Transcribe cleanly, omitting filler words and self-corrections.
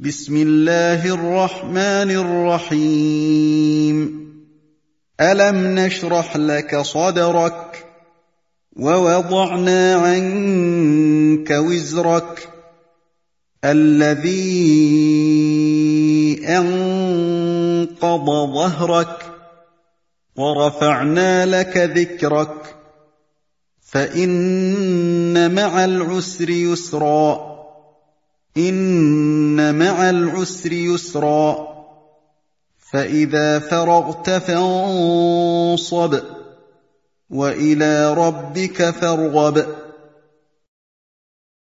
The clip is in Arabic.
بسم الله الرحمن الرحيم ألم نشرح لك صدرك ووضعنا عنك وزرك الذي أنقض ظهرك ورفعنا لك ذكرك فإن مع العسر يسرا إن مع العسر يسرا فإذا فرغت فانصب وإلى ربك فارغب